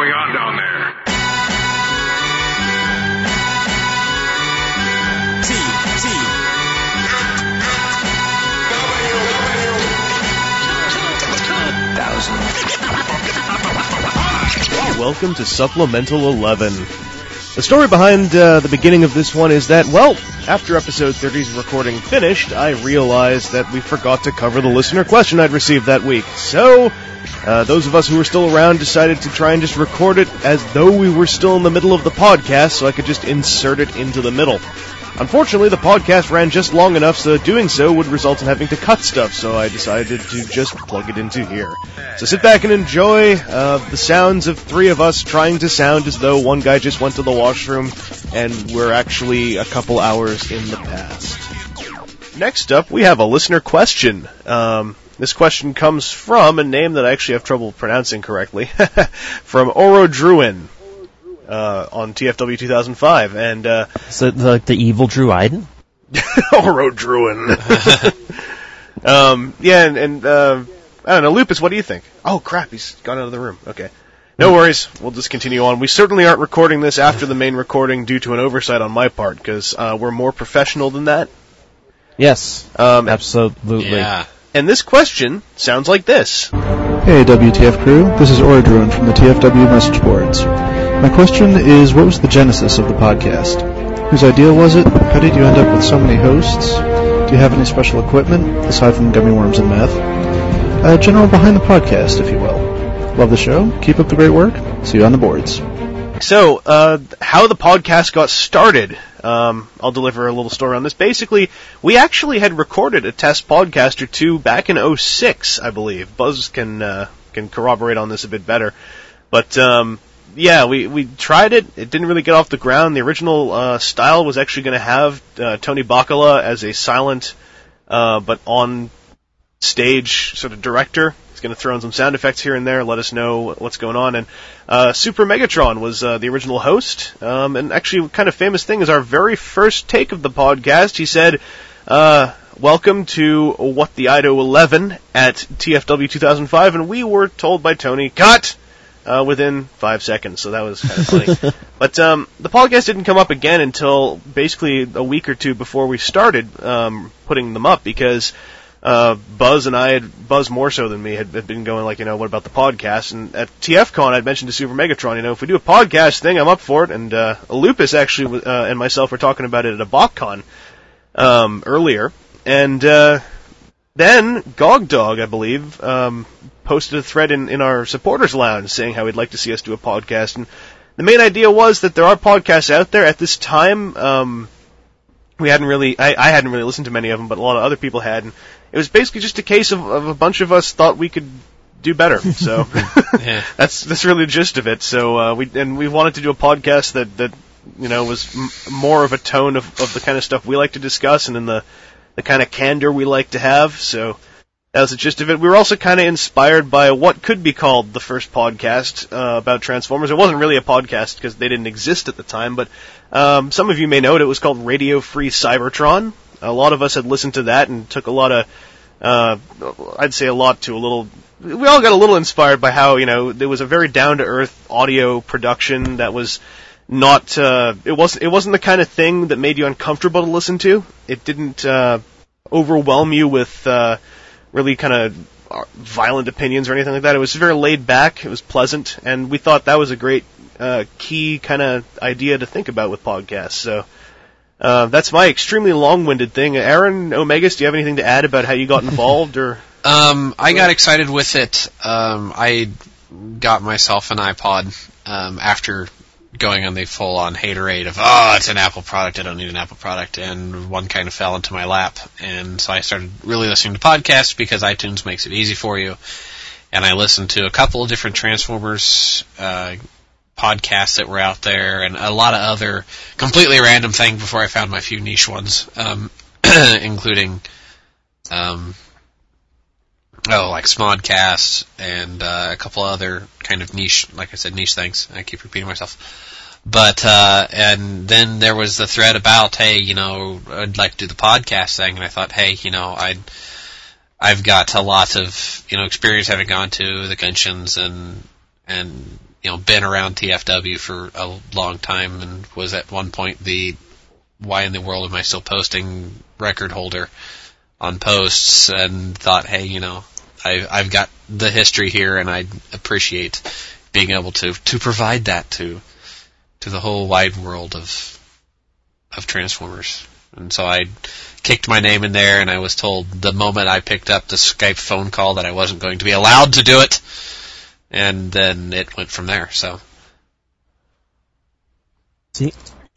going on down there? Welcome to Supplemental 11. The story behind the beginning of this one is that, well, after episode 30's recording finished, I realized that we forgot to cover the listener question I'd received that week. So, those of us who were still around decided to try and just record it as though we were still in the middle of the podcast, so I could just insert it into the middle. Unfortunately, the podcast ran just long enough so that doing so would result in having to cut stuff, so I decided to just plug it into here. So sit back and enjoy the sounds of three of us trying to sound as though one guy just went to the washroom and we're actually a couple hours in the past. Next up, we have a listener question. This question comes from a name that I actually have trouble pronouncing correctly, from Oro Druin. On TFW 2005, and so like the evil Druiden? Oro Druin. I don't know, Lupus, what do you think? Oh crap, he's gone out of the room. Okay. No worries, we'll just continue on. We certainly aren't recording this after the main recording due to an oversight on my part, because we're more professional than that. Yes, absolutely. Yeah. And this question sounds like this. Hey WTF crew, this is Oro Druin from the TFW message boards. My question is, what was the genesis of the podcast? Whose idea was it? How did you end up with so many hosts? Do you have any special equipment, aside from gummy worms and meth? General behind the podcast, if you will. Love the show. Keep up the great work. See you on the boards. So, how the podcast got started. I'll deliver a little story on this. Basically, we actually had recorded a test podcast or two back in 2006, I believe. Buzz can corroborate on this a bit better. But, yeah, we tried it. It didn't really get off the ground. The original style was actually going to have Tony Bacala as a silent but on-stage sort of director. He's going to throw in some sound effects here and there, let us know what's going on. And Super Megatron was the original host. And actually, a kind of famous thing is our very first take of the podcast. He said, welcome to What the Ido 11 at TFW 2005. And we were told by Tony, cut! Within 5 seconds, so that was kind of funny. But the podcast didn't come up again until basically a week or two before we started putting them up, because Buzz and I Buzz more so than me, had been going like, what about the podcast? And at TFCon, I'd mentioned to Super Megatron, if we do a podcast thing, I'm up for it. And Lupus actually and myself were talking about it at a BotCon earlier. And then GogDog, I believe, posted a thread in our supporters lounge saying how he'd like to see us do a podcast. And the main idea was that there are podcasts out there at this time. I hadn't really listened to many of them, but a lot of other people had. And it was basically just a case of a bunch of us thought we could do better. So Yeah. that's really the gist of it. So we wanted to do a podcast that was more of a tone of the kind of stuff we like to discuss and in the kind of candor we like to have. So that was the gist of it. We were also kind of inspired by what could be called the first podcast about Transformers. It wasn't really a podcast because they didn't exist at the time, but some of you may know it. It was called Radio Free Cybertron. A lot of us had listened to that and took a lot of, I'd say a lot to a little. We all got a little inspired by how there was a very down-to-earth audio production that was not. It wasn't the kind of thing that made you uncomfortable to listen to. It didn't overwhelm you with really kind of violent opinions or anything like that. It was very laid back. It was pleasant, and we thought that was a great key kind of idea to think about with podcasts. So that's my extremely long-winded thing. Aaron, Omegas, do you have anything to add about how you got involved? Or I got excited with it. I got myself an iPod after going on the full-on haterade of, it's an Apple product, I don't need an Apple product, and one kind of fell into my lap, and so I started really listening to podcasts because iTunes makes it easy for you, and I listened to a couple of different Transformers podcasts that were out there, and a lot of other completely random things before I found my few niche ones, including like Smodcast and a couple other kind of niche, like I said, niche things. I keep repeating myself. But, and then there was the thread about, hey, I'd like to do the podcast thing, and I thought, hey, I've got a lot of, experience having gone to the conventions and been around TFW for a long time and was at one point the why in the world am I still posting record holder on posts, and thought, hey, I've got the history here, and I appreciate being able to provide that to the whole wide world of Transformers. And so I kicked my name in there, and I was told the moment I picked up the Skype phone call that I wasn't going to be allowed to do it, and then it went from there. So, see,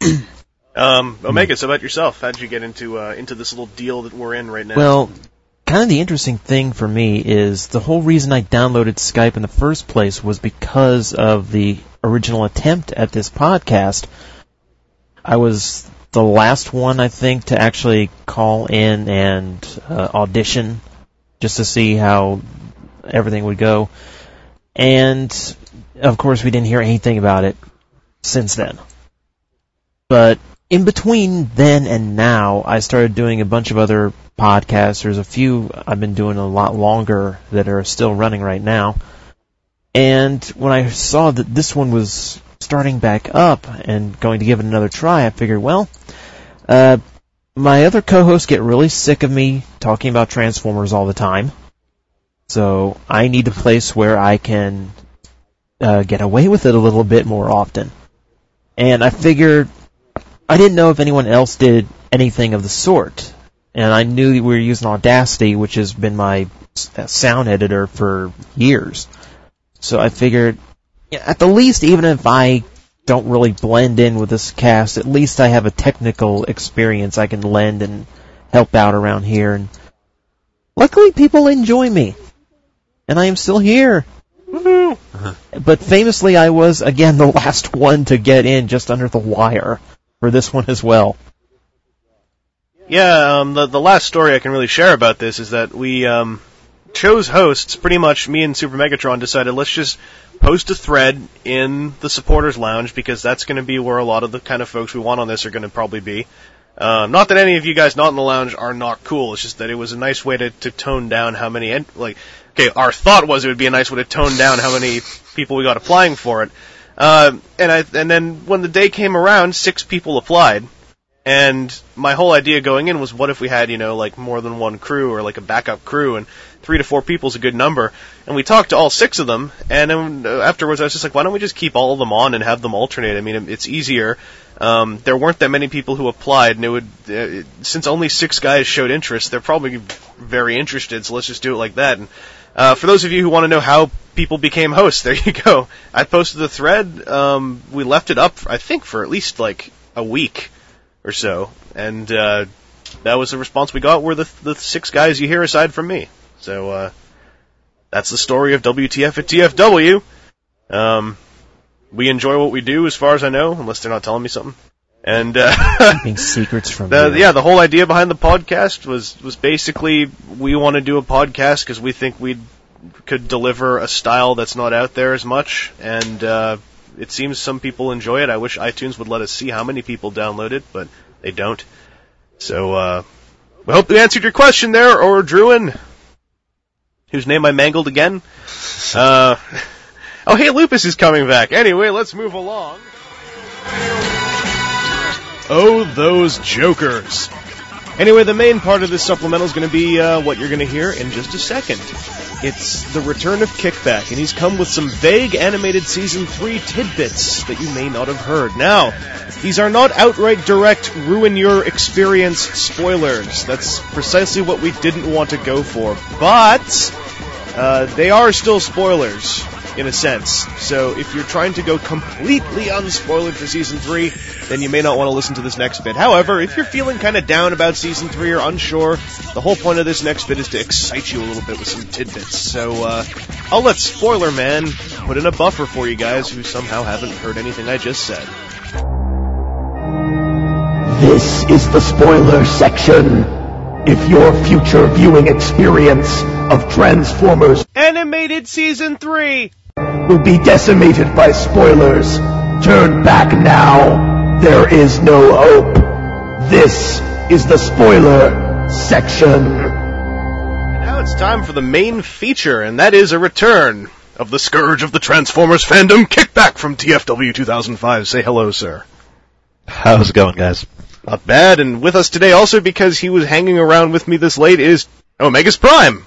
Omega, so about yourself, how did you get into this little deal that we're in right now? Well, kind of the interesting thing for me is the whole reason I downloaded Skype in the first place was because of the original attempt at this podcast. I was the last one, I think, to actually call in and audition just to see how everything would go. And, of course, we didn't hear anything about it since then. But in between then and now, I started doing a bunch of other podcasts. There's a few I've been doing a lot longer that are still running right now. And when I saw that this one was starting back up and going to give it another try, I figured, well, my other co-hosts get really sick of me talking about Transformers all the time. So I need a place where I can get away with it a little bit more often. And I figured, I didn't know if anyone else did anything of the sort. And I knew we were using Audacity, which has been my sound editor for years. So I figured, at the least, even if I don't really blend in with this cast, at least I have a technical experience I can lend and help out around here. And luckily, people enjoy me. And I am still here. Woohoo! But famously, I was, again, the last one to get in just under the wire for this one as well. Yeah, the last story I can really share about this is that we chose hosts. Pretty much me and Super Megatron decided, let's just post a thread in the supporters lounge, because that's going to be where a lot of the kind of folks we want on this are going to probably be. Not that any of you guys not in the lounge are not cool, it's just that it was a nice way to tone down how many, our thought was it would be a nice way to tone down how many people we got applying for it. And then when the day came around, 6 people applied. And my whole idea going in was, what if we had, more than one crew, or like a backup crew, and 3 to 4 people is a good number. And we talked to all 6 of them, and then afterwards I was just like, why don't we just keep all of them on and have them alternate? I mean, it's easier. There weren't that many people who applied, and it would, since only 6 guys showed interest, they're probably very interested, so let's just do it like that. And for those of you who want to know how people became hosts, there you go. I posted the thread. We left it up, I think, for at least a week or so, and that was the response we got, were the 6 guys you hear aside from me. So that's the story of WTF at TFW. We enjoy what we do, as far as I know, unless they're not telling me something. And keeping secrets from you. Yeah, the whole idea behind the podcast was basically, we want to do a podcast because we think we could deliver a style that's not out there as much, and it seems some people enjoy it. I wish iTunes would let us see how many people download it, but they don't. So, we hope we answered your question there, or Druin, whose name I mangled again. Oh, hey, Lupus is coming back. Anyway, let's move along. Oh, those jokers. Anyway, the main part of this supplemental is going to be what you're going to hear in just a second. It's the return of Kickback, and he's come with some vague animated Season 3 tidbits that you may not have heard. Now, these are not outright direct ruin your experience spoilers. That's precisely what we didn't want to go for. But they are still spoilers, in a sense. So if you're trying to go completely unspoiled for Season 3, then you may not want to listen to this next bit. However, if you're feeling kind of down about Season 3 or unsure, the whole point of this next bit is to excite you a little bit with some tidbits. So I'll let Spoiler Man put in a buffer for you guys who somehow haven't heard anything I just said. This is the spoiler section. If your future viewing experience of Transformers Animated Season 3 will be decimated by spoilers, turn back now. There is no hope. This is the spoiler section. And now it's time for the main feature, and that is a return of the scourge of the Transformers fandom, Kickback from TFW 2005. Say hello, sir. How's it going, guys? Not bad, and with us today also because he was hanging around with me this late is Omegas Prime.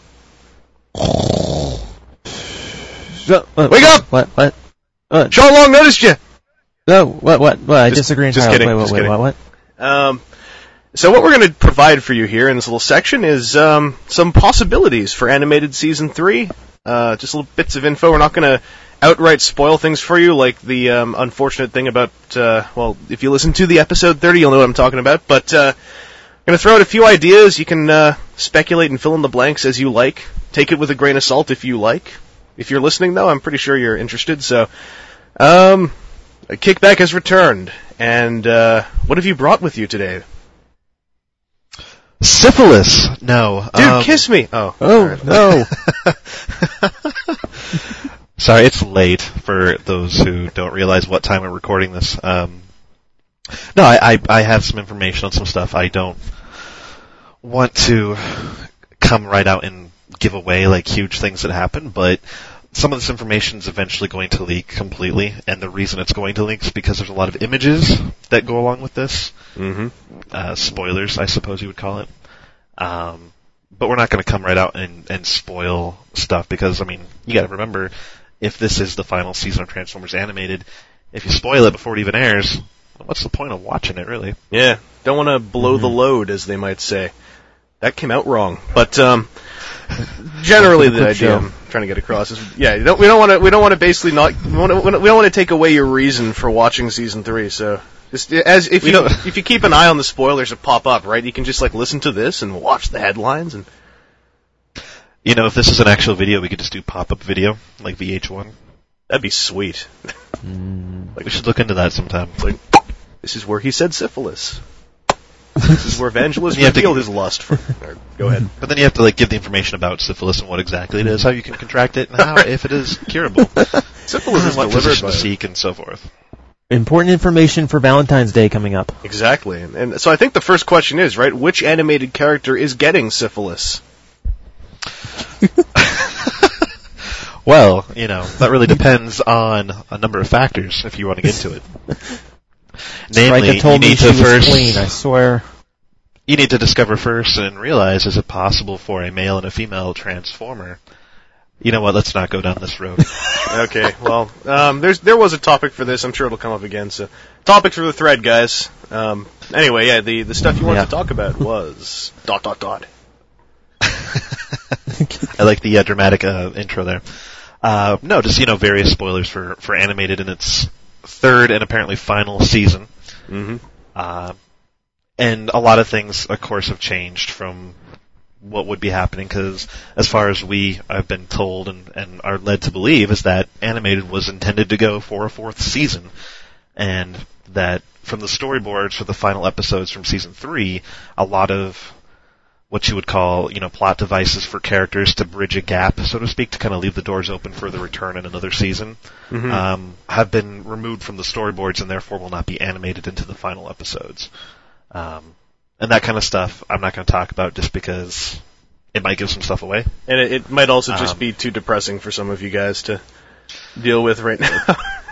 Wake up! What? Sean Long noticed you! No, what? I disagree entirely. Just kidding. What? So what we're going to provide for you here in this little section is some possibilities for animated Season 3. Just little bits of info. We're not going to outright spoil things for you, like the unfortunate thing about, if you listen to the episode 30, you'll know what I'm talking about. But I'm going to throw out a few ideas. You can speculate and fill in the blanks as you like. Take it with a grain of salt if you like. If you're listening, though, I'm pretty sure you're interested. So, Kickback has returned. And what have you brought with you today? Syphilis! No. Dude, kiss me! Oh, no. Sorry, it's late for those who don't realize what time we're recording this. No, I have some information on some stuff. I don't want to come right out and give away like huge things that happen, but some of this information is eventually going to leak completely, and the reason it's going to leak is because there's a lot of images that go along with this. Mm-hmm. Spoilers, I suppose you would call it. But we're not going to come right out and spoil stuff because, I mean, you got to remember, if this is the final season of Transformers Animated, if you spoil it before it even airs, what's the point of watching it, really? Yeah, don't want to blow the load, as they might say. That came out wrong, but generally the idea I'm trying to get across is, we don't want to basically not, we don't want to take away your reason for watching Season 3. So just if you keep an eye on the spoilers that pop up, right, you can just like listen to this and watch the headlines and. You know, if this is an actual video, we could just do pop-up video, like VH1. That'd be sweet. Like, we should look into that sometime. Like, this is where he said syphilis. This is where Vangelis revealed his lust for... Go ahead. But then you have to, like, give the information about syphilis and what exactly it is, how you can contract it, and how, if it is curable. Syphilis is what delivered physician by... to seek, and so forth. Important information for Valentine's Day coming up. Exactly. And so I think the first question is, right, which animated character is getting syphilis? Well, you know, that really depends on a number of factors if you want to get into it. Namely, Strika told you me need she to was clean, I swear. You need to discover first and realize, is it possible for a male and a female Transformer? You know what, let's not go down this road. Okay, well, there was a topic for this, I'm sure it'll come up again, so topic for the thread, guys. Anyway, yeah, the stuff you wanted to talk about was ... I like the dramatic intro there. No, just, various spoilers for Animated in its third and apparently final season. Mm-hmm. And a lot of things, of course, have changed from what would be happening, because as far as I've been told and are led to believe, is that Animated was intended to go for a fourth season, and that from the storyboards for the final episodes from Season 3, a lot of what you would call, plot devices for characters to bridge a gap, so to speak, to kind of leave the doors open for the return in another season, have been removed from the storyboards and therefore will not be animated into the final episodes. And that kind of stuff I'm not going to talk about just because it might give some stuff away. And it might also just be too depressing for some of you guys to deal with right now.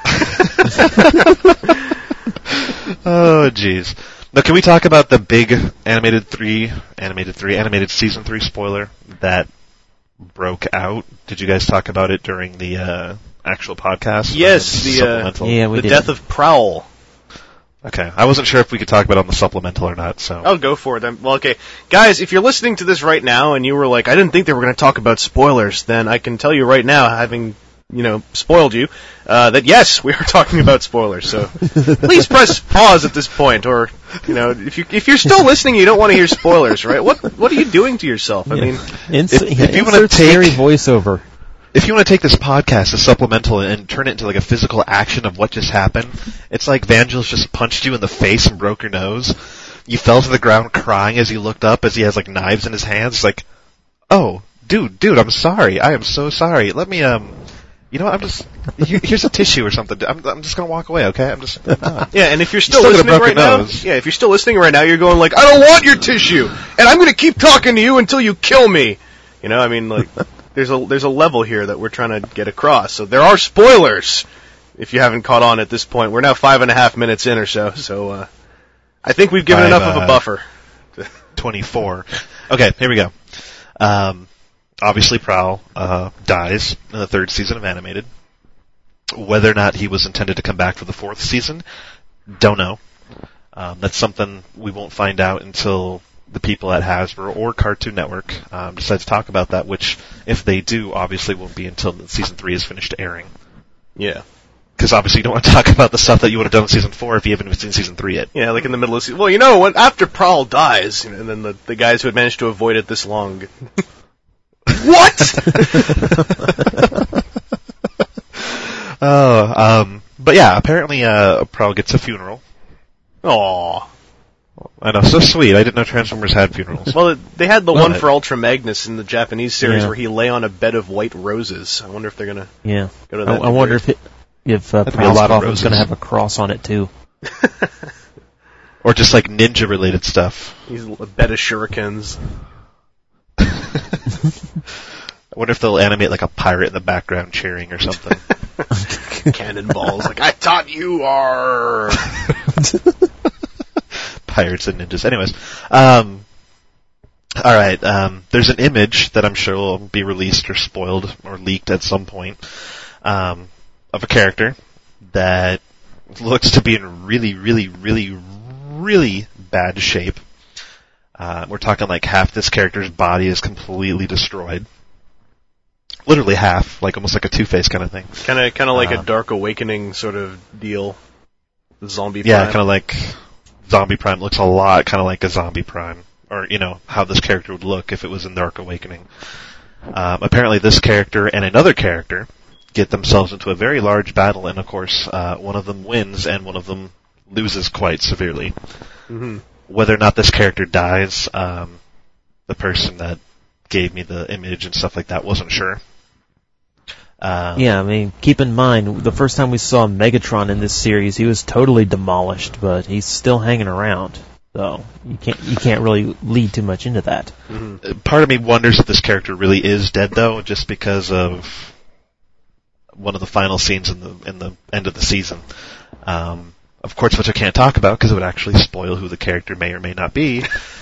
Oh, jeez. Now, can we talk about the big Animated Season 3 spoiler that broke out? Did you guys talk about it during the actual podcast? Yes, the death of Prowl. Okay, I wasn't sure if we could talk about it on the supplemental or not, so... I'll go for it. Well, okay. Guys, if you're listening to this right now and you were like, I didn't think they were going to talk about spoilers, then I can tell you right now, having... spoiled you, that yes, we are talking about spoilers, so please press pause at this point, or, if you're still listening and you don't want to hear spoilers, right, what are you doing to yourself? I mean... If you want to take... scary voiceover. If you want to take this podcast as supplemental and turn it into like a physical action of what just happened, it's like Vangelis just punched you in the face and broke your nose. You fell to the ground crying as you looked up as he has like knives in his hands. It's like, oh, dude, I'm sorry. I am so sorry. Let me, here's a tissue or something. I'm just gonna walk away, okay? I'm not. Yeah, and if you're still listening right now, if you're still listening right now, you're going like, I don't want your tissue, and I'm gonna keep talking to you until you kill me. there's a level here that we're trying to get across. So there are spoilers. If you haven't caught on at this point, we're now 5.5 minutes in or so. So I think we've given enough of a buffer. 24. Okay, here we go. Obviously, Prowl dies in the 3rd season of Animated. Whether or not he was intended to come back for the 4th season, don't know. That's something we won't find out until the people at Hasbro or Cartoon Network decide to talk about that, which, if they do, obviously won't be until Season 3 is finished airing. Yeah. Because obviously you don't want to talk about the stuff that you would have done in Season 4 if you haven't seen Season 3 yet. Yeah, like in the middle of season. Well, you know, after Prowl dies, and then the guys who had managed to avoid it this long... What?! But yeah, apparently Prowl gets a funeral. Aww. I know, so sweet. I didn't know Transformers had funerals. Well, they had the one for Ultra Magnus in the Japanese series Yeah. where he lay on a bed of white roses. I wonder if they're gonna Yeah. go to that. I wonder if be a lot of Prowl was going to have a cross on it too. Or just like ninja-related stuff. He's a bed of shurikens. I wonder if they'll animate like a pirate in the background cheering or something. Cannonballs, like, I taught you are. Pirates and ninjas. Anyways, alright, there's an image that I'm sure will be released or spoiled or leaked at some point, of a character that looks to be in really, really, really, really bad shape. We're talking like half this character's body is completely destroyed. Literally half, like almost like a Two-Face kind of thing. Kind of like a Dark Awakening sort of deal. The Zombie Prime. Yeah, kind of like Zombie Prime. Looks a lot kind of like a Zombie Prime. Or, you know, how this character would look if it was in Dark Awakening. Apparently this character and another character get themselves into a very large battle, and of course, one of them wins and one of them loses quite severely. Mm-hmm. Whether or not this character dies, the person that gave me the image and stuff like that wasn't sure. Yeah, I mean, keep in mind, the first time we saw Megatron in this series, he was totally demolished, but he's still hanging around. So you can't really lead too much into that. Mm-hmm. Part of me wonders if this character really is dead, though, just because of one of the final scenes in the end of the season. Of course, which I can't talk about because it would actually spoil who the character may or may not be.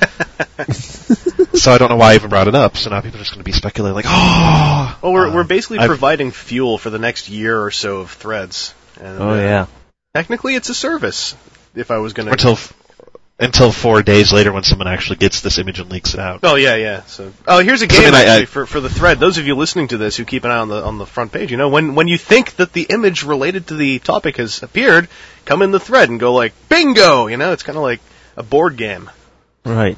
So I don't know why I even brought it up. So now people are just going to be speculating, like, oh. Well, we're basically providing fuel for the next year or so of threads. And, yeah. Technically, it's a service. If I was going to until 4 days later when someone actually gets this image and leaks it out. Oh yeah. So here's a game actually for the thread. Those of you listening to this who keep an eye on the front page, you know, when you think that the image related to the topic has appeared, come in the thread and go like bingo. You know, it's kind of like a board game. Right.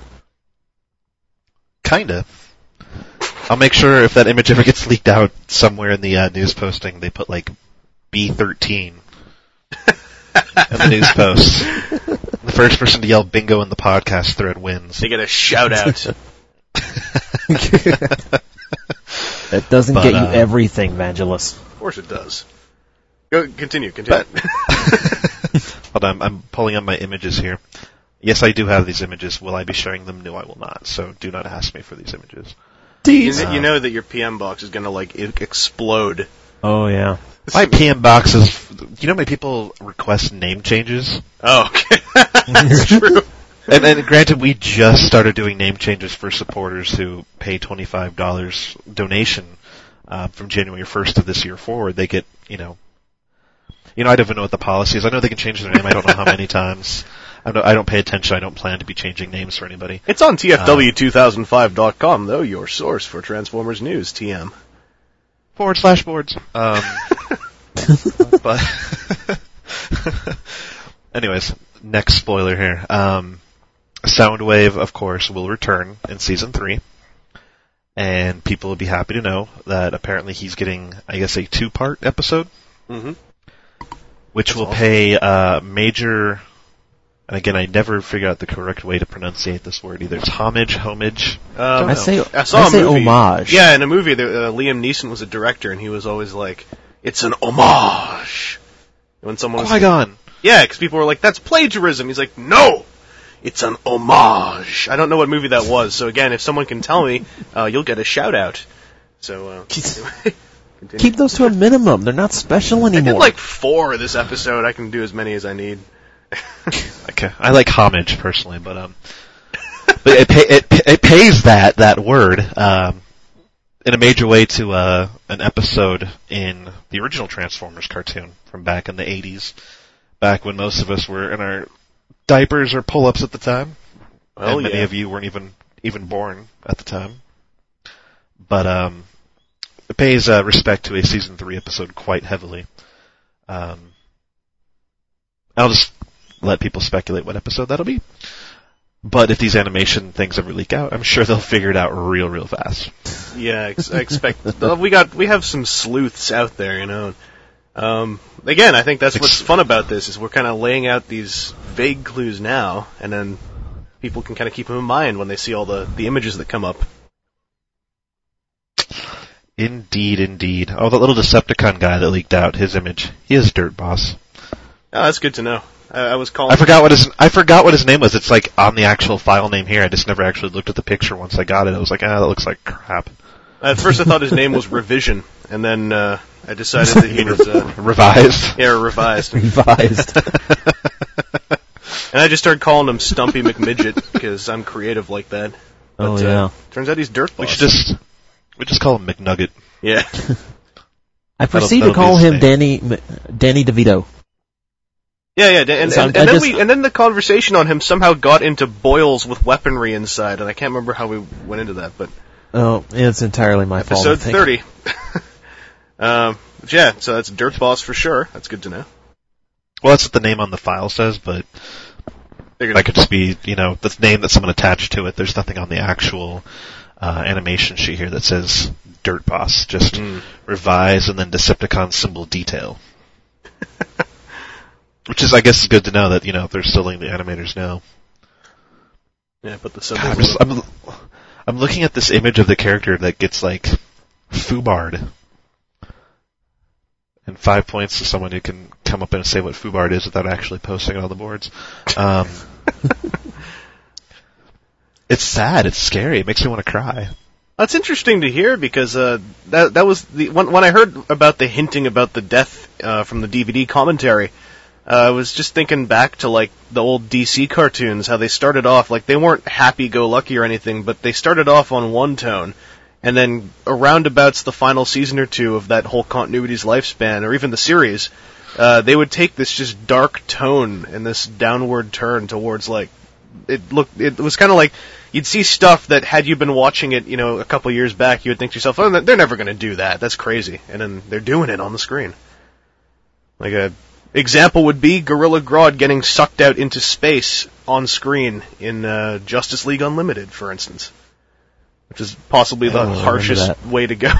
Kinda. I'll make sure if that image ever gets leaked out somewhere in the news posting, they put like B13 in the news post. The first person to yell bingo in the podcast thread wins. They get a shout out. That doesn't get you everything, Vangelis. Of course it does. Go continue. Hold on, I'm pulling up my images here. Yes, I do have these images. Will I be sharing them? No, I will not. So do not ask me for these images. You know that your PM box is going to like explode. Oh yeah. My PM box is. You know how many people request name changes? Oh, okay. That's true. And granted, we just started doing name changes for supporters who pay $25 donation from January 1st of this year forward. They get, I don't even know what the policy is. I know they can change their name. I don't know how many times. I don't pay attention. I don't plan to be changing names for anybody. It's on TFW2005.com, though, your source for Transformers news, TM. /boards. But anyways, next spoiler here. Soundwave, of course, will return in Season 3. And people will be happy to know that apparently he's getting, I guess, a 2-part episode. Mm-hmm. Which will pay major... And again, I never figured out the correct way to pronunciate this word either. It's homage. I say movie. homage. Yeah, in a movie, Liam Neeson was a director, and he was always like, "It's an homage." When someone was Qui-Gon. Yeah, because people were like, "That's plagiarism." He's like, "No, it's an homage." I don't know what movie that was, so again, if someone can tell me, you'll get a shout out. So, continue. Keep those to a minimum. They're not special I anymore. did like 4 this episode. I can do as many as I need. Okay. I like homage personally, but it pays that word in a major way to an episode in the original Transformers cartoon from back in the 80s, back when most of us were in our diapers or pull-ups at the time. Well, and many of you weren't even born at the time. But it pays respect to a season 3 episode quite heavily. I'll just let people speculate what episode that'll be. But if these animation things ever leak out, I'm sure they'll figure it out real fast. Yeah, I expect we have some sleuths out there, you know. Again, I think that's what's fun about this is we're kind of laying out these vague clues now, and then people can kind of keep them in mind when they see all the images that come up. Indeed. Oh, that little Decepticon guy that leaked out his image. He is Dirt Boss. Oh, that's good to know. I was calling. I forgot what his name was. It's like on the actual file name here. I just never actually looked at the picture once I got it. I was like, that looks like crap. At first, I thought his name was Revision, and then I decided that he was revised. Yeah, revised. Revised. And I just started calling him Stumpy McMidget because I'm creative like that. But, yeah. Turns out he's Dirt Boss. We just call him McNugget. Yeah. I proceed that'll to call be his him Danny DeVito. Yeah, and then the conversation on him somehow got into boils with weaponry inside, and I can't remember how we went into that, but... Oh, it's entirely my fault. Episode 30. Yeah, so that's Dirt Boss for sure. That's good to know. Well, that's what the name on the file says, but that could just be, the name that someone attached to it. There's nothing on the actual animation sheet here that says Dirt Boss. Just revise and then Decepticon symbol detail. Which is, I guess, good to know that, they're still letting the animators know. Yeah, but the symbols... I'm looking at this image of the character that gets, FUBAR'd. And 5 points to someone who can come up and say what FUBAR'd is without actually posting it on the boards. It's sad. It's scary. It makes me want to cry. That's interesting to hear because that was when I heard about the hinting about the death from the DVD commentary. I was just thinking back to the old DC cartoons, how they started off they weren't happy-go-lucky or anything, but they started off on one tone, and then around abouts the final season or two of that whole continuity's lifespan, or even the series, they would take this just dark tone and this downward turn towards it was kind of like you'd see stuff that had you been watching it, a couple years back, you would think to yourself, oh, they're never going to do that. That's crazy. And then they're doing it on the screen. Example would be Gorilla Grodd getting sucked out into space on screen in Justice League Unlimited, for instance. Which is possibly the harshest way to go.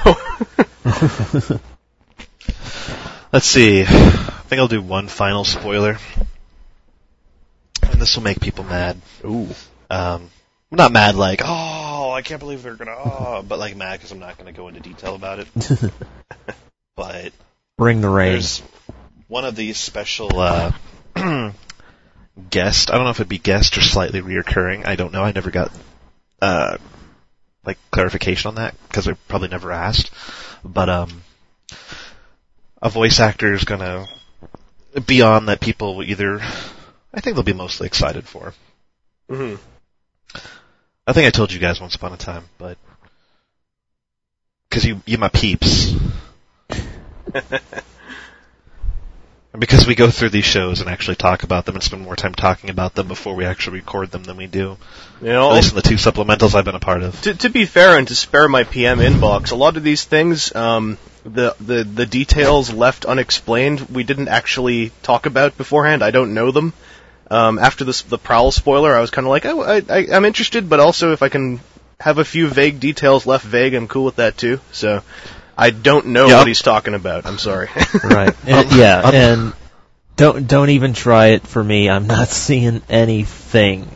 Let's see. I think I'll do one final spoiler. And this will make people mad. Ooh. Not mad I can't believe they're gonna, but mad because I'm not gonna go into detail about it. But... Bring the rain. There's one of these special guest. I don't know if it'd be guest or slightly reoccurring. I don't know. I never got clarification on that because I probably never asked. But a voice actor is gonna be on that people will either. I think they'll be mostly excited for. Mm-hmm. I think I told you guys once upon a time, but because you my peeps. Because we go through these shows and actually talk about them and spend more time talking about them before we actually record them than we do. At least in the 2 supplementals I've been a part of. To be fair and to spare my PM inbox, a lot of these things, the details left unexplained, we didn't actually talk about beforehand. I don't know them. After the Prowl spoiler, I was kind of I'm interested, but also if I can have a few vague details left vague, I'm cool with that too. So... I don't know what he's talking about. I'm sorry. Right. And don't even try it for me. I'm not seeing anything.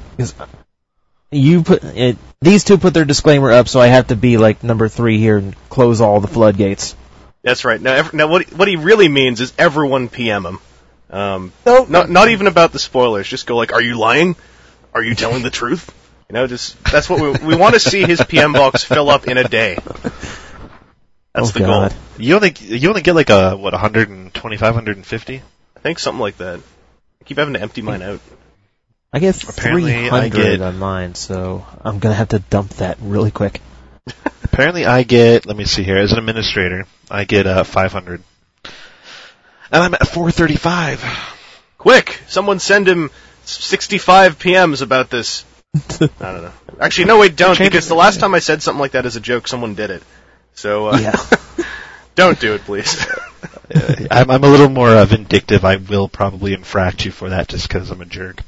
These two put their disclaimer up, so I have to be number 3 here and close all the floodgates. That's right. Now what he really means is everyone PM him. Not even about the spoilers. Just go are you lying? Are you telling the truth? That's what we want to see his PM box fill up in a day. That's the God. goal. You only get like 125, 150? I think something like that. I keep having to empty mine out. I get Apparently, 300 on mine, so I'm gonna have to dump that really quick. Apparently I get, let me see here, as an administrator, I get 500. And I'm at 435. Quick! Someone send him 65 PMs about this. I don't know. Actually, no, wait, don't, because the last time I said something like that as a joke, someone did it. So, Yeah. don't do it, please. I'm a little more vindictive. I will probably infract you for that just because I'm a jerk.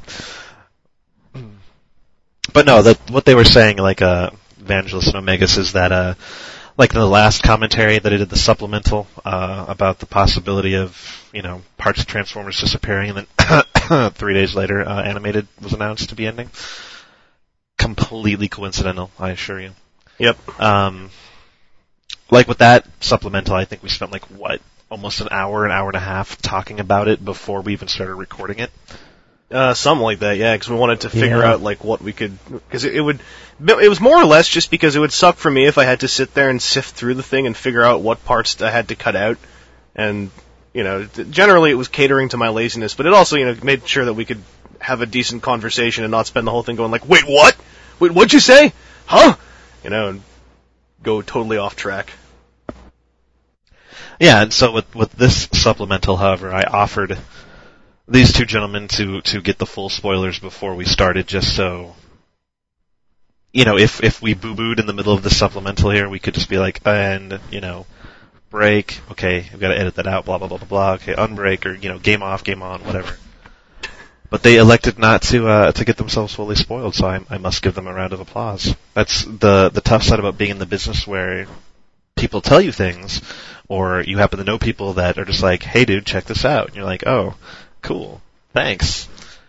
But no, what they were saying, like Evangelist and Omegas, is that like in the last commentary that I did, the supplemental about the possibility of parts of Transformers disappearing, and then 3 days later, Animated was announced to be ending. Completely coincidental, I assure you. Yep. Like with that supplemental, I think we spent almost an hour and a half talking about it before we even started recording it. Something like that, yeah, because we wanted to figure out what we could, because it was more or less just because it would suck for me if I had to sit there and sift through the thing and figure out what parts I had to cut out, and generally it was catering to my laziness, but it also made sure that we could have a decent conversation and not spend the whole thing going like, wait, what? Wait, what'd you say? Huh? And go totally off track. Yeah, and so with this supplemental, however, I offered these two gentlemen to get the full spoilers before we started, just so, if we boo-booed in the middle of the supplemental here, we could just be like, and, break, okay, I've got to edit that out, blah, blah, blah, blah, blah, okay, unbreak, or, game off, game on, whatever. But they elected not to get themselves fully spoiled, so I must give them a round of applause. That's the tough side about being in the business where people tell you things, or you happen to know people that are just like, hey dude, check this out. And you're like, oh, cool, thanks.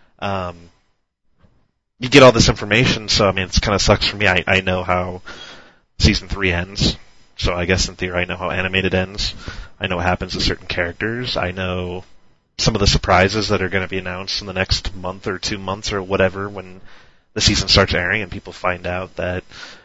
You get all this information, so it kind of sucks for me. I know how Season 3 ends, so I guess in theory I know how Animated ends. I know what happens to certain characters. I know some of the surprises that are going to be announced in the next month or 2 months or whatever when the season starts airing and people find out that,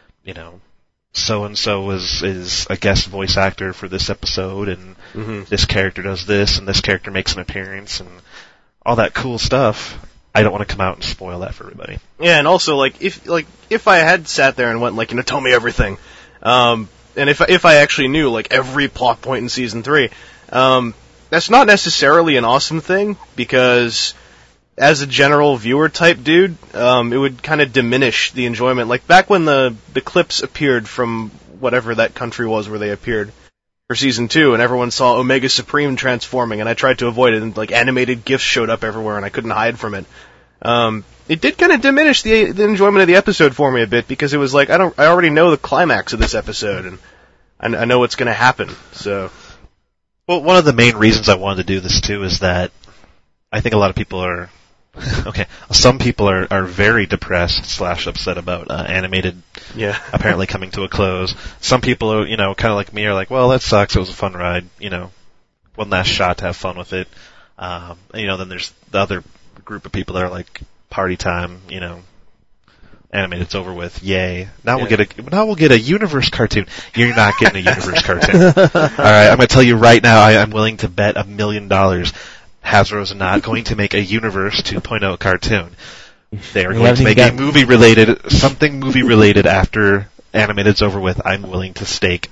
so-and-so is a guest voice actor for this episode, and this character does this, and this character makes an appearance, and all that cool stuff. I don't want to come out and spoil that for everybody. Yeah, and also, if I had sat there and went, tell me everything, and if I actually knew, every plot point in Season 3, that's not necessarily an awesome thing, because as a general viewer type dude, it would kind of diminish the enjoyment. Like back when the clips appeared from whatever that country was where they appeared for Season 2, and everyone saw Omega Supreme transforming, and I tried to avoid it, and animated GIFs showed up everywhere, and I couldn't hide from it. It did kind of diminish the enjoyment of the episode for me a bit, because it was I already know the climax of this episode, and I know what's going to happen. So, well, one of the main reasons I wanted to do this too is that I think a lot of people are. Okay, some people are very depressed / upset about Animated apparently coming to a close. Some people are, kind of like me, are like, well, that sucks, it was a fun ride, one last shot to have fun with it. Then there's the other group of people that are like, party time, Animated's over with, yay. Now we'll get a Universe cartoon. You're not getting a Universe cartoon. Alright, I'm gonna tell you right now, I'm willing to bet $1 million Hasbro's not going to make a Universe 2.0 cartoon. They are going to make something movie related after Animated's over with. I'm willing to stake.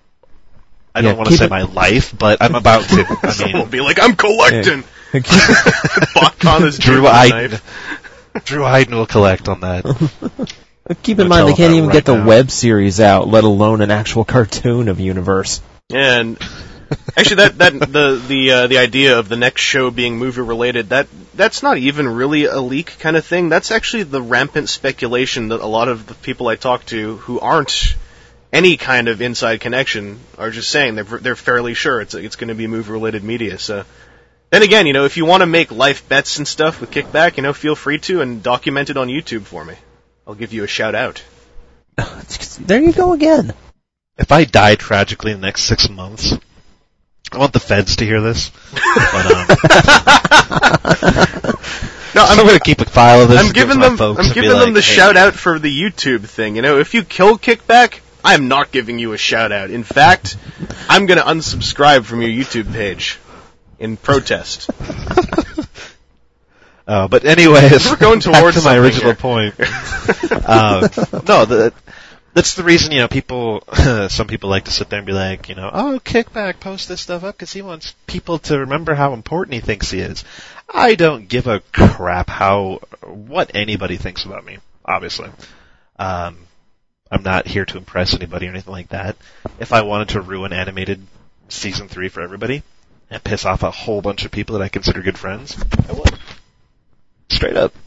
I don't want to say my life, but I'm about to. Someone will be like, I'm collecting! BotCon is Drew Hyden will collect on that. Keep in mind, they can't even get the web series out, let alone an actual cartoon of Universe. And actually, the idea of the next show being movie related, that's not even really a leak kind of thing. That's actually the rampant speculation that a lot of the people I talk to who aren't any kind of inside connection are just saying. They're fairly sure it's going to be movie related media. So then again, if you want to make life bets and stuff with Kickback, feel free to, and document it on YouTube for me. I'll give you a shout out. There you go again. If I die tragically in the next 6 months, I want the feds to hear this. But, no, I'm going to keep a file of this. I'm giving them the shout out for the YouTube thing. If you kill Kickback, I am not giving you a shout out. In fact, I'm going to unsubscribe from your YouTube page in protest. But anyways, We're going back towards to my something original here. point. That's the reason, people, some people like to sit there and be like, oh, Kickback post this stuff up because he wants people to remember how important he thinks he is. I don't give a crap what anybody thinks about me, obviously. I'm not here to impress anybody or anything like that. If I wanted to ruin animated season 3 for everybody and piss off a whole bunch of people that I consider good friends, I would. Straight up.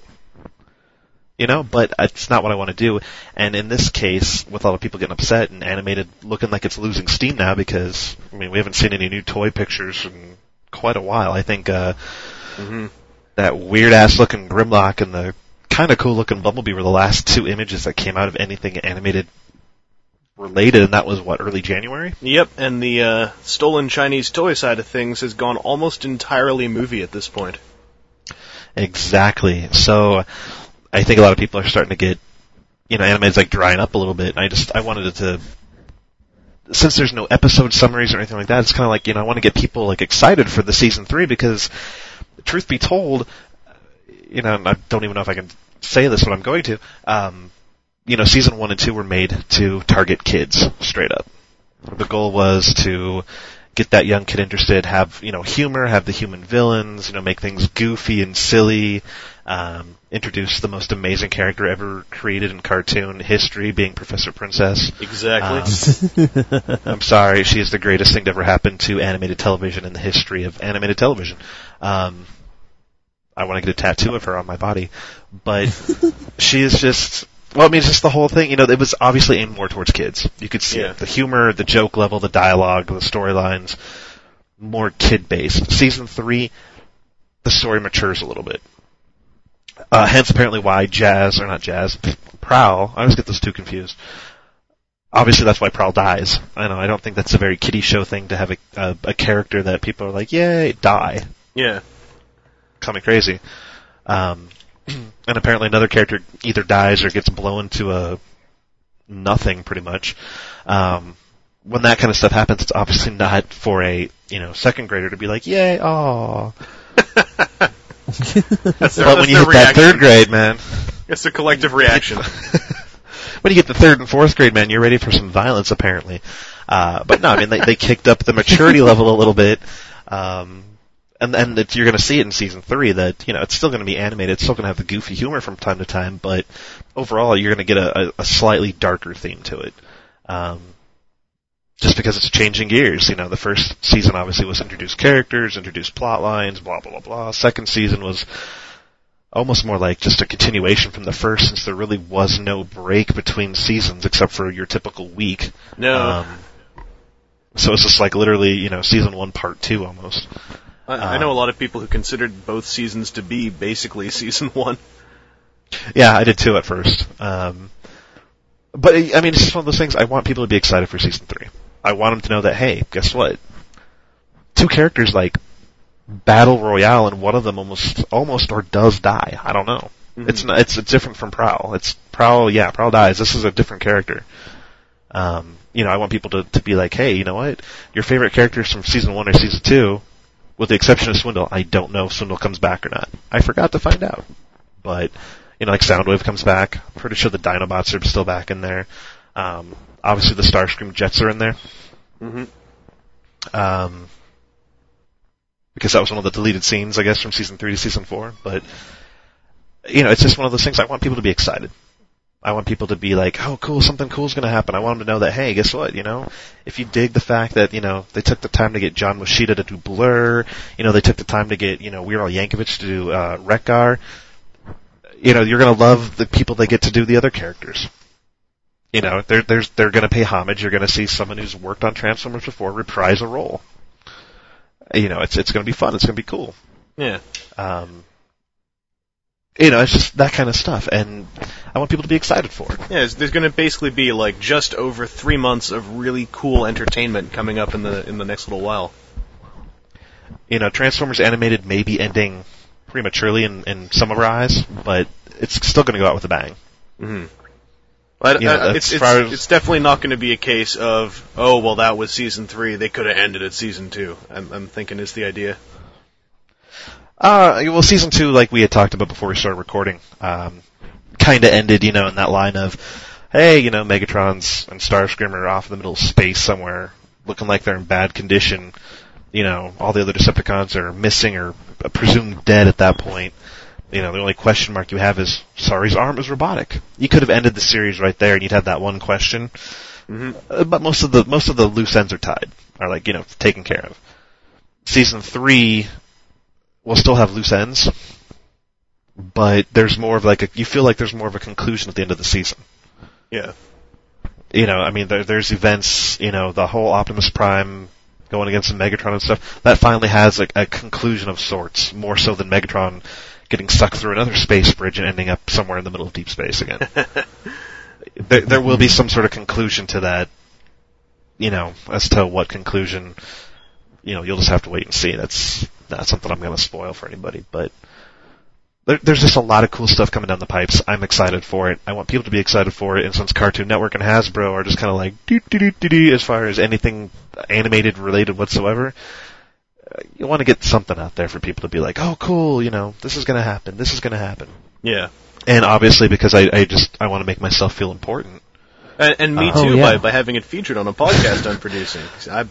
But it's not what I want to do. And in this case, with all the people getting upset and animated looking like it's losing steam now because, we haven't seen any new toy pictures in quite a while. I think, that weird-ass looking Grimlock and the kind of cool looking Bumblebee were the last 2 images that came out of anything animated related, and that was, early January? Yep, and the stolen Chinese toy side of things has gone almost entirely movie at this point. Exactly. So, I think a lot of people are starting to get, animated's like drying up a little bit. I wanted it to, since there's no episode summaries or anything like that, it's kind of like, I want to get people like excited for the season 3 because, truth be told, and I don't even know if I can say this when I'm going to, season 1 and 2 were made to target kids, straight up. The goal was to get that young kid interested, have, humor, have the human villains, make things goofy and silly, introduce the most amazing character ever created in cartoon history, being Professor Princess. Exactly. I'm sorry, she is the greatest thing to ever happen to animated television in the history of animated television. I want to get a tattoo of her on my body. But she is just, it's just the whole thing, it was obviously aimed more towards kids. You could see it. The humor, the joke level, the dialogue, the storylines, more kid-based. Season 3, the story matures a little bit. Hence apparently why Prowl, I always get those two confused. Obviously that's why Prowl dies. I don't think that's a very kiddie show thing to have a character that people are like, yay, die. Yeah. Call me crazy. And apparently another character either dies or gets blown to a nothing, pretty much. When that kind of stuff happens, it's obviously not for a, second grader to be like, yay, aw. But when you hit that third grade, man. It's a collective reaction. When you get to 3rd and 4th grade, man, you're ready for some violence, apparently. But no, they kicked up the maturity level a little bit. And you're going to see it in season 3 that, it's still going to be animated, it's still going to have the goofy humor from time to time, but overall you're going to get a slightly darker theme to it. Just because it's changing gears. The first season obviously was introduce characters, introduce plot lines, blah, blah, blah, blah. Second season was almost more like just a continuation from the first, since there really was no break between seasons except for your typical week. No. So it's just like literally, season 1 part 2 almost. I know a lot of people who considered both seasons to be basically season 1. Yeah, I did too at first. But it's just one of those things. I want people to be excited for season 3. I want them to know that, hey, guess what? 2 characters like battle royale, and one of them almost or does die. I don't know. Mm-hmm. It's different from Prowl. Prowl dies. This is a different character. I want people to be like, hey, you know what? Your favorite characters from season 1 or season 2, with the exception of Swindle, I don't know if Swindle comes back or not. I forgot to find out. But, like Soundwave comes back. I'm pretty sure the Dinobots are still back in there. Obviously the Starscream Jets are in there. Mm-hmm. Because that was one of the deleted scenes, I guess, from season 3 to season 4. But, it's just one of those things. I want people to be excited. I want people to be like, oh, cool, something cool's going to happen. I want them to know that, hey, guess what, if you dig the fact that, they took the time to get John Moshida to do Blur, they took the time to get, Weird Al Yankovic to do Wreck-Gar, you're going to love the people that get to do the other characters. They're going to pay homage. You're going to see someone who's worked on Transformers before reprise a role. It's going to be fun. It's going to be cool. Yeah. It's just that kind of stuff, and I want people to be excited for it. Yeah, there's going to basically be like just over 3 months of really cool entertainment coming up in the next little while. Transformers Animated may be ending prematurely in some of our eyes, but it's still going to go out with a bang. Mm-hmm. But as far as it's definitely not going to be a case of, oh, well, that was season 3. They could have ended at season 2. I'm thinking is the idea. Well, season 2, like we had talked about before we started recording, kind of ended, in that line of, hey, Megatron's and Starscream are off in the middle of space somewhere, looking like they're in bad condition. All the other Decepticons are missing or presumed dead at that point. The only question mark you have is, Sari's arm is robotic. You could have ended the series right there and you'd have that one question. Mm-hmm. But most of the loose ends are tied, are taken care of. Season 3 will still have loose ends, but there's more of you feel like there's more of a conclusion at the end of the season. Yeah. There's events, the whole Optimus Prime going against Megatron and stuff, that finally has a conclusion of sorts, more so than Megatron getting sucked through another space bridge and ending up somewhere in the middle of deep space again. There will be some sort of conclusion to that, as to what conclusion, you'll just have to wait and see. That's not something I'm going to spoil for anybody, but there's just a lot of cool stuff coming down the pipes. I'm excited for it. I want people to be excited for it, and since Cartoon Network and Hasbro are just kind of like, doo-doo-doo-doo-doo as far as anything animated related whatsoever, you want to get something out there for people to be like, oh, cool, this is going to happen, this is going to happen. Yeah. And obviously because I want to make myself feel important. And me too, by having it featured on a podcast I'm producing.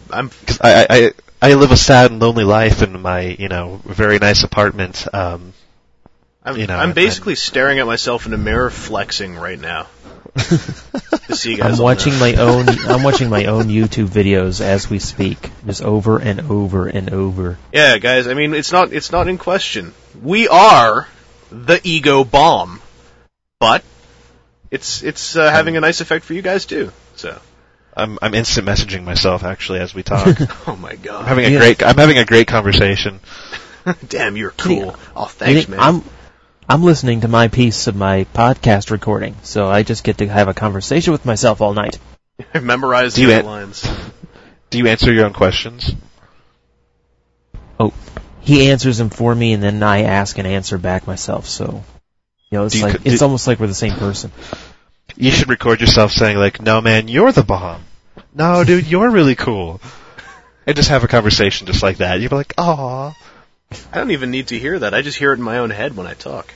I live a sad and lonely life in my, very nice apartment. I'm basically staring at myself in a mirror flexing right now. To see you guys I'm watching my own YouTube videos as we speak, just over and over and over. Yeah, guys. I mean, it's not in question. We are the ego bomb, but it's having a nice effect for you guys too. So I'm instant messaging myself actually as we talk. Oh my god! I'm having a great conversation. Damn, you're cool. Oh, thanks, man. I'm listening to my piece of my podcast recording, so I just get to have a conversation with myself all night. Memorize the lines. Do you answer your own questions? Oh, he answers them for me, and then I ask and answer back myself. So, it's almost like we're the same person. You should record yourself saying "No, man, you're the bomb. No, dude, you're really cool," and just have a conversation just like that. You'd be like, "Aw." I don't even need to hear that. I just hear it in my own head when I talk.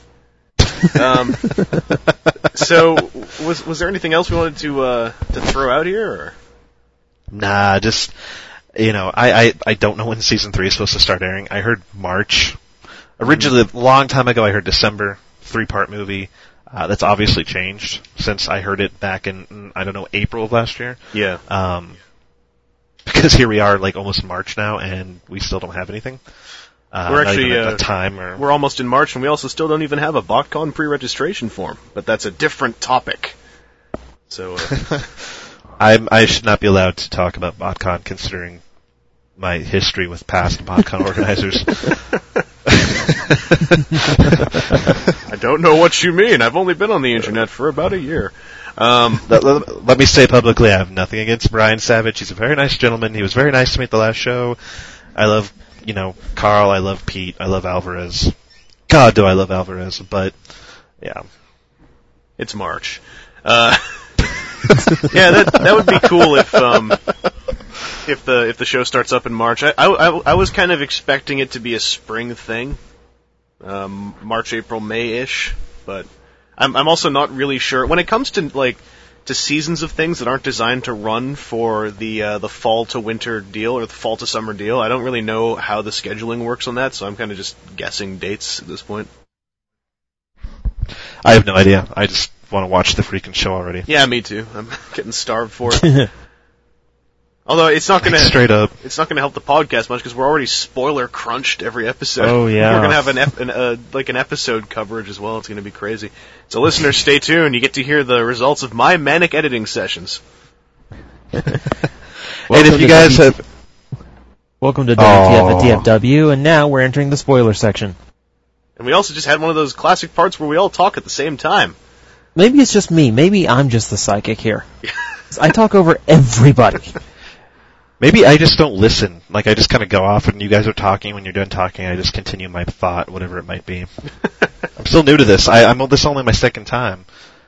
So, was there anything else we wanted to throw out here? Or? Nah, just I don't know when season 3 is supposed to start airing. I heard March. Originally, a long time ago, I heard December. 3-part movie. That's obviously changed since I heard it back in April of last year. Yeah. Because here we are, almost March now, and we still don't have anything. We're actually a time we're almost in March, and we also still don't even have a BotCon pre-registration form. But that's a different topic. So I should not be allowed to talk about BotCon, considering my history with past BotCon organizers. I don't know what you mean. I've only been on the internet for about a year. Let me say publicly, I have nothing against Brian Savage. He's a very nice gentleman. He was very nice to me at the last show. I love, Carl. I love Pete. I love Alvarez. God, do I love Alvarez. But, yeah. It's March. Yeah, that would be cool if the show starts up in March. I was kind of expecting it to be a spring thing. March, April, May-ish, but I'm also not really sure when it comes to to seasons of things that aren't designed to run for the fall to winter deal or the fall to summer deal. I don't really know how the scheduling works on that, so I'm kind of just guessing dates at this point. I have no idea. I just want to watch the freaking show already. Yeah, me too. I'm getting starved for it. Although it's not going to straight up, it's not going to help the podcast much because we're already spoiler crunched every episode. Oh yeah, we're going to have an episode coverage as well. It's going to be crazy. So listeners, stay tuned. You get to hear the results of my manic editing sessions. And if you guys have welcome to WTF at DFW, and now we're entering the spoiler section. And we also just had one of those classic parts where we all talk at the same time. Maybe it's just me. Maybe I'm just the psychic here. I talk over everybody. Maybe I just don't listen. I just kind of go off and you guys are talking. When you're done talking, I just continue my thought, whatever it might be. I'm still new to this. This is only my second time.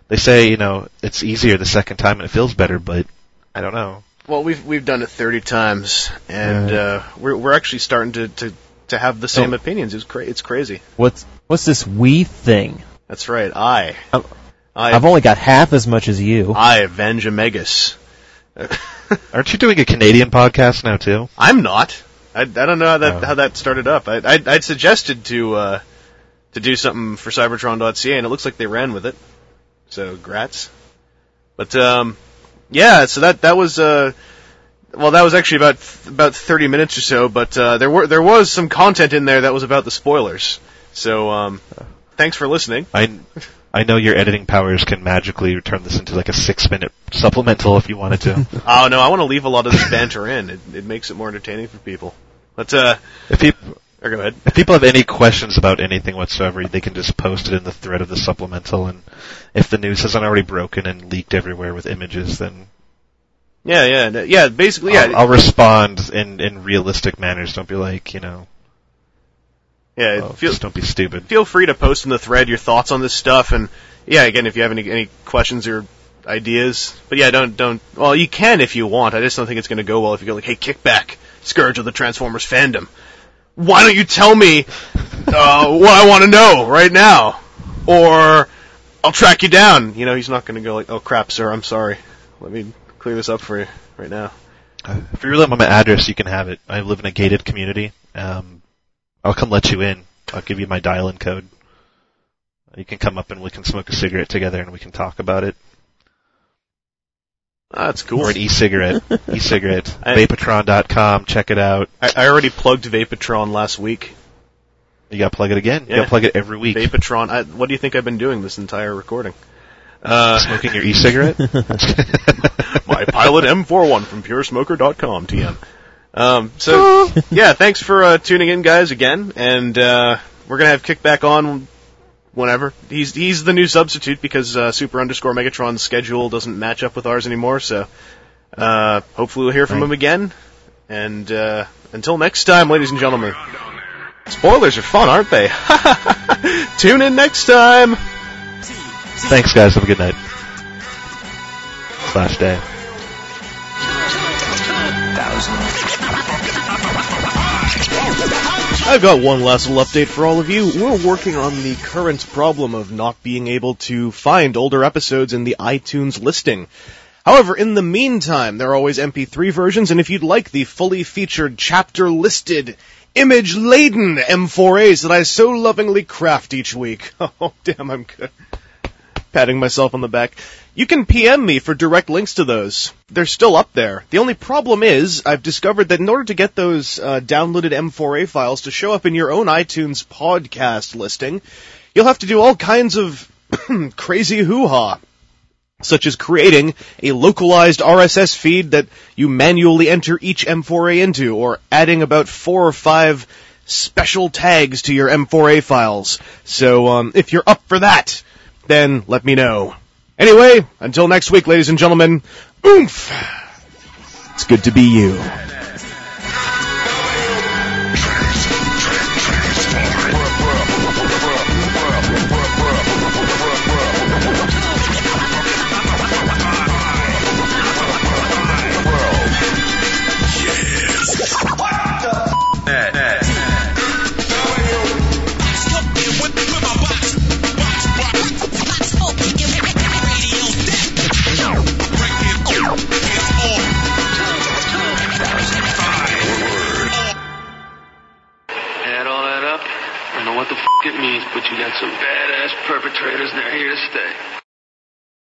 They say, it's easier the second time and it feels better, but I don't know. Well, we've done it 30 times, and we're actually starting to have the same opinions. It's crazy. What's this we thing? That's right. I've only got half as much as you. I avenge Amegus. Aren't you doing a Canadian podcast now too? I'm not. I don't know how that started up. I'd suggested to do something for Cybertron.ca, and it looks like they ran with it. So, grats. But yeah. So that was that was actually about 30 minutes or so. But there was some content in there that was about the spoilers. So thanks for listening. I know your editing powers can magically turn this into like a 6-minute supplemental if you wanted to. Oh no, I want to leave a lot of this banter in. It makes it more entertaining for people. But go ahead. If people have any questions about anything whatsoever, they can just post it in the thread of the supplemental, and if the news hasn't already broken and leaked everywhere with images, then yeah. Basically, I'll respond in realistic manners. Don't be like, Yeah, just don't be stupid. Feel free to post in the thread your thoughts on this stuff, and yeah, again, if you have any questions or ideas, but yeah, don't. Well, you can if you want. I just don't think it's going to go well if you go like, "Hey, Kickback, Scourge of the Transformers fandom, why don't you tell me what I want to know right now, or I'll track you down." He's not going to go like, "Oh crap, sir, I'm sorry. Let me clear this up for you right now." If you really want my address, you can have it. I live in a gated community. I'll come let you in. I'll give you my dial-in code. You can come up and we can smoke a cigarette together and we can talk about it. That's cool. Or an e-cigarette. Vapotron.com. Check it out. I already plugged Vapotron last week. You gotta plug it again. Yeah. You gotta plug it every week. Vapotron. What do you think I've been doing this entire recording? Smoking your e-cigarette? My Pilot M41 from PureSmoker.com, TM. So, yeah, thanks for tuning in, guys, again, and we're going to have Kickback on whenever. He's the new substitute because Super_Megatron's schedule doesn't match up with ours anymore, so hopefully we'll hear from him again. And until next time, ladies and gentlemen, spoilers are fun, aren't they? Tune in next time! Thanks, guys. Have a good night. /day. I've got one last little update for all of you. We're working on the current problem of not being able to find older episodes in the iTunes listing. However, in the meantime, there are always MP3 versions, and if you'd like the fully featured, chapter-listed, image-laden M4As that I so lovingly craft each week. Oh, damn, I'm good. Patting myself on the back. You can PM me for direct links to those. They're still up there. The only problem is, I've discovered that in order to get those downloaded M4A files to show up in your own iTunes podcast listing, you'll have to do all kinds of crazy hoo-ha, such as creating a localized RSS feed that you manually enter each M4A into, or adding about 4 or 5 special tags to your M4A files. So, if you're up for that, then let me know. Anyway, until next week, ladies and gentlemen, oomph! It's good to be you. It means, but you got some badass perpetrators, and they're here to stay.